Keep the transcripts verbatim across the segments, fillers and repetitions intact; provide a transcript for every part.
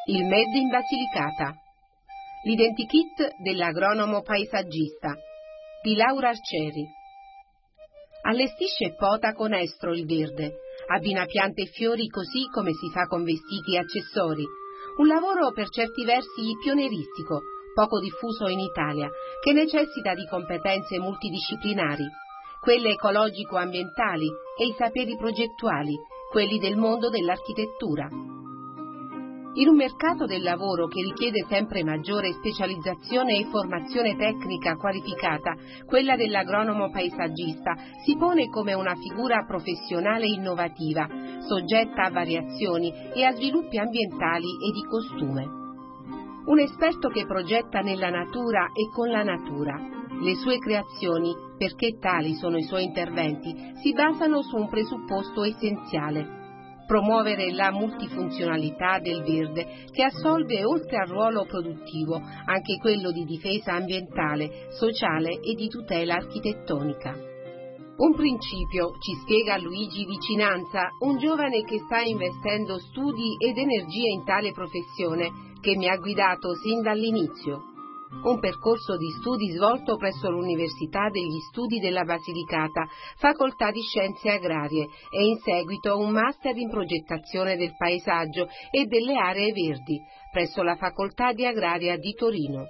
Il Made in Basilicata. L'identikit dell'agronomo paesaggista di Laura Arcieri. Allestisce e pota con estro il verde, abbina piante e fiori così come si fa con vestiti e accessori. Un lavoro per certi versi pionieristico, poco diffuso in Italia, che necessita di competenze multidisciplinari, quelle ecologico-ambientali e i saperi progettuali, quelli del mondo dell'architettura. In un mercato del lavoro che richiede sempre maggiore specializzazione e formazione tecnica qualificata, quella dell'agronomo paesaggista si pone come una figura professionale innovativa, soggetta a variazioni e a sviluppi ambientali e di costume. Un esperto che progetta nella natura e con la natura. Le sue creazioni, perché tali sono i suoi interventi, si basano su un presupposto essenziale: promuovere la multifunzionalità del verde, che assolve oltre al ruolo produttivo anche quello di difesa ambientale, sociale e di tutela architettonica. Un principio, ci spiega Luigi Vicinanza, un giovane che sta investendo studi ed energie in tale professione, che mi ha guidato sin dall'inizio. Un percorso di studi svolto presso l'Università degli Studi della Basilicata, Facoltà di Scienze Agrarie, e in seguito un master in progettazione del paesaggio e delle aree verdi presso la Facoltà di Agraria di Torino.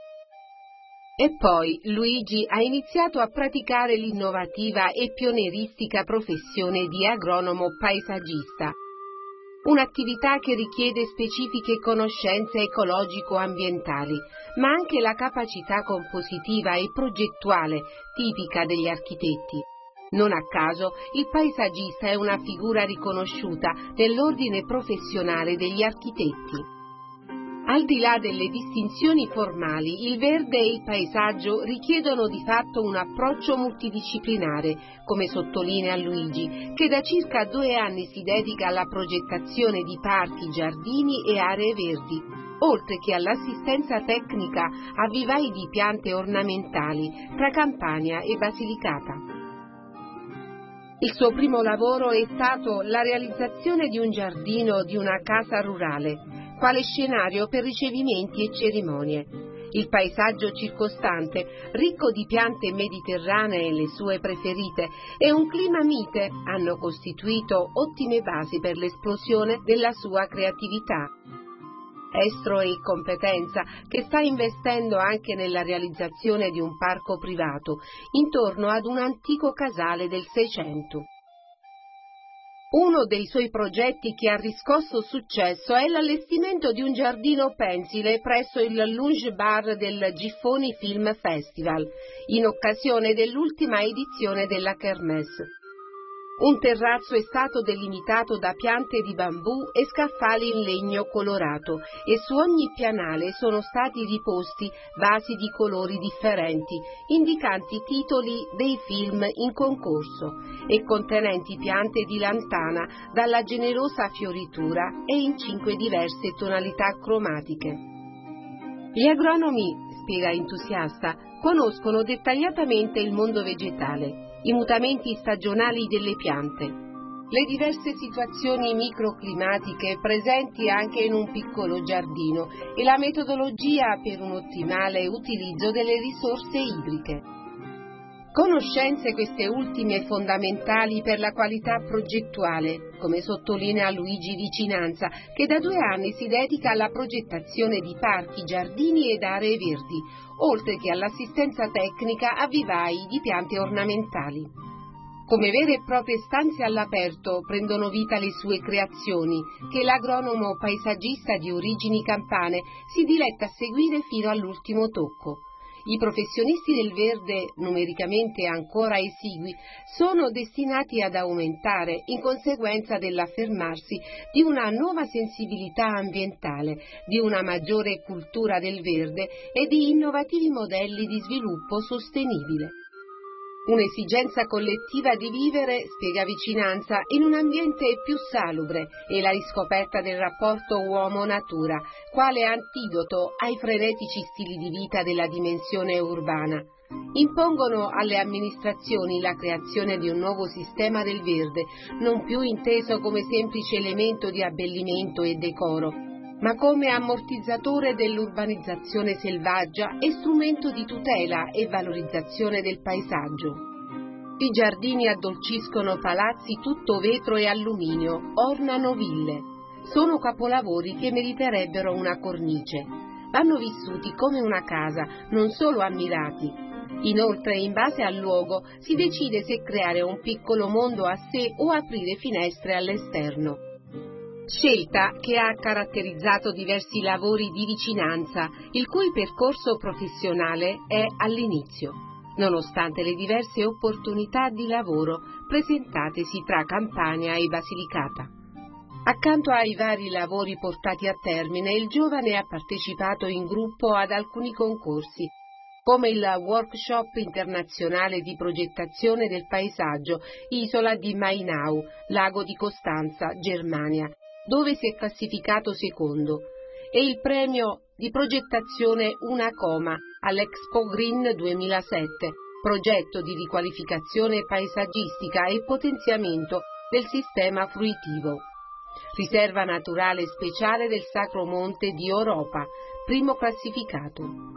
E poi Luigi ha iniziato a praticare l'innovativa e pionieristica professione di agronomo paesaggista. Un'attività che richiede specifiche conoscenze ecologico-ambientali, ma anche la capacità compositiva e progettuale tipica degli architetti. Non a caso, il paesaggista è una figura riconosciuta nell'ordine professionale degli architetti. Al di là delle distinzioni formali, il verde e il paesaggio richiedono di fatto un approccio multidisciplinare, come sottolinea Luigi, che da circa due anni si dedica alla progettazione di parchi, giardini e aree verdi, oltre che all'assistenza tecnica a vivai di piante ornamentali tra Campania e Basilicata. Il suo primo lavoro è stato la realizzazione di un giardino di una casa rurale, quale scenario per ricevimenti e cerimonie. Il paesaggio circostante, ricco di piante mediterranee, le sue preferite, e un clima mite hanno costituito ottime basi per l'esplosione della sua creatività. Estro e competenza che sta investendo anche nella realizzazione di un parco privato intorno ad un antico casale del Seicento. Uno dei suoi progetti che ha riscosso successo è l'allestimento di un giardino pensile presso il Lounge Bar del Giffoni Film Festival, in occasione dell'ultima edizione della Kermesse. Un terrazzo è stato delimitato da piante di bambù e scaffali in legno colorato e su ogni pianale sono stati riposti vasi di colori differenti, indicanti titoli dei film in concorso e contenenti piante di lantana dalla generosa fioritura e in cinque diverse tonalità cromatiche. Gli agronomi, spiega entusiasta, conoscono dettagliatamente il mondo vegetale, i mutamenti stagionali delle piante, le diverse situazioni microclimatiche presenti anche in un piccolo giardino e la metodologia per un ottimale utilizzo delle risorse idriche. Conoscenze queste ultime fondamentali per la qualità progettuale, come sottolinea Luigi Vicinanza, che da due anni si dedica alla progettazione di parchi, giardini ed aree verdi, oltre che all'assistenza tecnica a vivai di piante ornamentali. Come vere e proprie stanze all'aperto prendono vita le sue creazioni, che l'agronomo paesaggista di origini campane si diletta a seguire fino all'ultimo tocco. I professionisti del verde, numericamente ancora esigui, sono destinati ad aumentare in conseguenza dell'affermarsi di una nuova sensibilità ambientale, di una maggiore cultura del verde e di innovativi modelli di sviluppo sostenibile. Un'esigenza collettiva di vivere, spiega Vicinanza, in un ambiente più salubre e la riscoperta del rapporto uomo-natura, quale antidoto ai frenetici stili di vita della dimensione urbana. Impongono alle amministrazioni la creazione di un nuovo sistema del verde, non più inteso come semplice elemento di abbellimento e decoro, ma come ammortizzatore dell'urbanizzazione selvaggia e strumento di tutela e valorizzazione del paesaggio. I giardini addolciscono palazzi tutto vetro e alluminio, ornano ville. Sono capolavori che meriterebbero una cornice. Vanno vissuti come una casa, non solo ammirati. Inoltre, in base al luogo, si decide se creare un piccolo mondo a sé o aprire finestre all'esterno. Scelta che ha caratterizzato diversi lavori di vicinanza, il cui percorso professionale è all'inizio, nonostante le diverse opportunità di lavoro presentatesi tra Campania e Basilicata. Accanto ai vari lavori portati a termine, il giovane ha partecipato in gruppo ad alcuni concorsi, come il Workshop internazionale di progettazione del paesaggio Isola di Mainau, Lago di Costanza, Germania, dove si è classificato secondo, e il premio di progettazione Una Coma all'Expo Green duemilasette, progetto di riqualificazione paesaggistica e potenziamento del sistema fruitivo. Riserva naturale speciale del Sacro Monte di Oropa, primo classificato.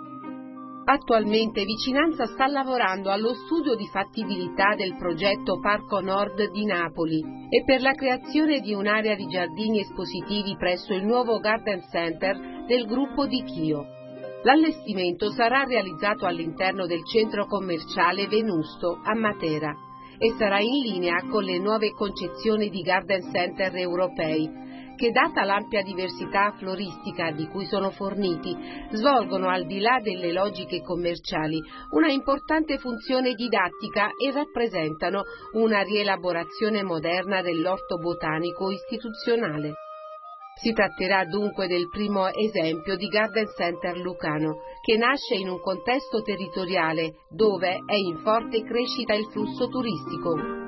Attualmente Vicinanza sta lavorando allo studio di fattibilità del progetto Parco Nord di Napoli e per la creazione di un'area di giardini espositivi presso il nuovo Garden Center del gruppo di Chio. L'allestimento sarà realizzato all'interno del centro commerciale Venusto a Matera e sarà in linea con le nuove concezioni di Garden Center europei, che, data l'ampia diversità floristica di cui sono forniti, svolgono, al di là delle logiche commerciali, una importante funzione didattica e rappresentano una rielaborazione moderna dell'orto botanico istituzionale. Si tratterà dunque del primo esempio di Garden Center lucano, che nasce in un contesto territoriale dove è in forte crescita il flusso turistico.